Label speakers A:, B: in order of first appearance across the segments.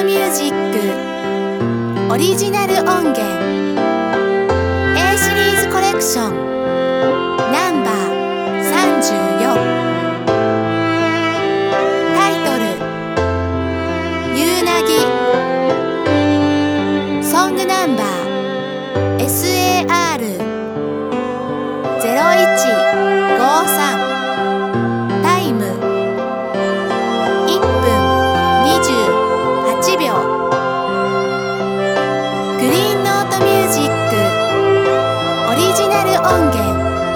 A: ミュージックオリジナル音源 A シリーズコレクションナンバー34タイトル夕凪ソングナンバー SAR0153タイム1分28秒グリーンノートミュージックオリジナル音源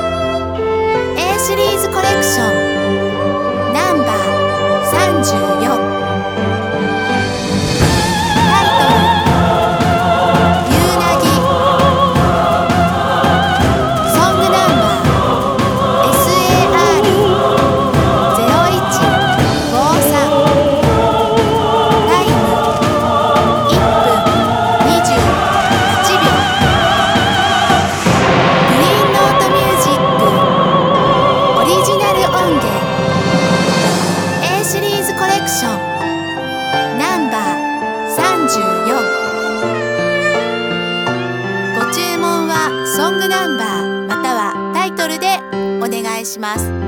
A: A シリーズコレクションナンバー34タイトル夕凪ソングナンバー SAR0153タイム1分28秒グリーンノートミュージックオリジナル音源 A シリーズコレクションナンバー34ご注文はソングナンバーまたはタイトルでお願いします。